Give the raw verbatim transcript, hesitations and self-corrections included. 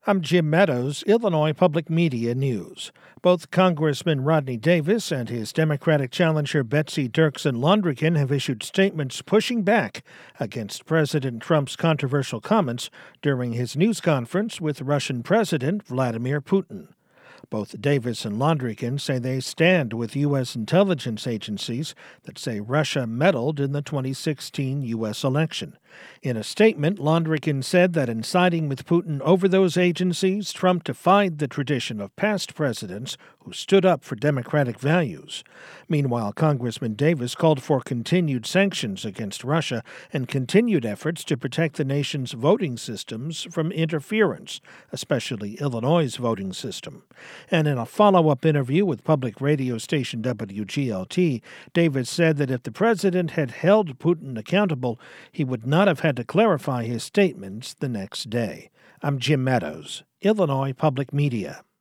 I'm Jim Meadows, Illinois Public Media News. Both Congressman Rodney Davis and his Democratic challenger Betsy Dirksen Londrigan have issued statements pushing back against President Trump's controversial comments during his news conference with Russian President Vladimir Putin. Both Davis and Londrigan say they stand with U S intelligence agencies that say Russia meddled in the twenty sixteen U S election. In a statement, Londrigan said that in siding with Putin over those agencies, Trump defied the tradition of past presidents who stood up for democratic values. Meanwhile, Congressman Davis called for continued sanctions against Russia and continued efforts to protect the nation's voting systems from interference, especially Illinois' voting system. And in a follow-up interview with public radio station W G L T, Davis said that if the president had held Putin accountable, he would not have had to clarify his statements the next day. I'm Jim Meadows, Illinois Public Media.